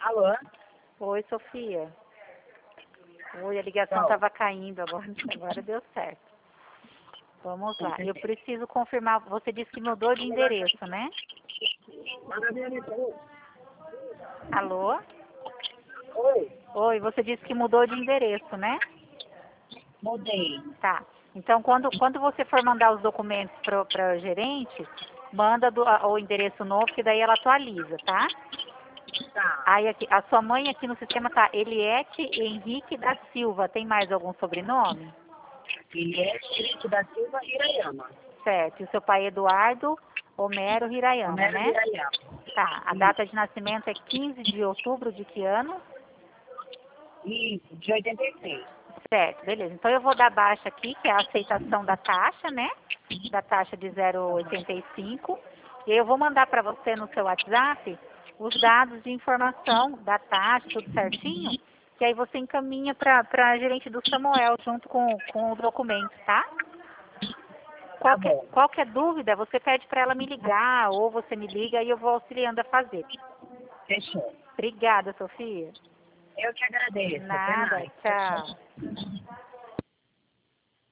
Alô? Oi, Sofia. Oi, a ligação Então, estava caindo agora deu certo. Vamos lá. Eu preciso confirmar. Você disse que mudou de endereço, né? Alô? oi, Oi, você disse que mudou de endereço, né? mudei. Tá. Então, quando você for mandar os documentos para o gerente, manda o endereço novo, que daí ela atualiza, tá? Tá. Aí aqui, a sua mãe aqui no sistema tá Eliette Henrique da Silva. Tem mais algum sobrenome? Eliette da Silva Hirayama. Certo. E o seu pai é Eduardo Homero Hirayama, Romero né? Hirayama. Tá. A data de nascimento é 15 de outubro de que ano? Isso, de 86. Certo, beleza. Então eu vou dar baixa aqui, que é a aceitação da taxa, né? Da taxa de 0,85. E eu vou mandar para você no seu WhatsApp os dados de informação da taxa, tudo certinho. Que aí você encaminha para a gerente do Samuel junto com o documento, tá? Tá bom. Qualquer dúvida, você pede para ela me ligar ou você me liga e eu vou auxiliando a fazer. Fechou. Obrigada, Sofia. Eu que agradeço. Até Nada, mais. tchau.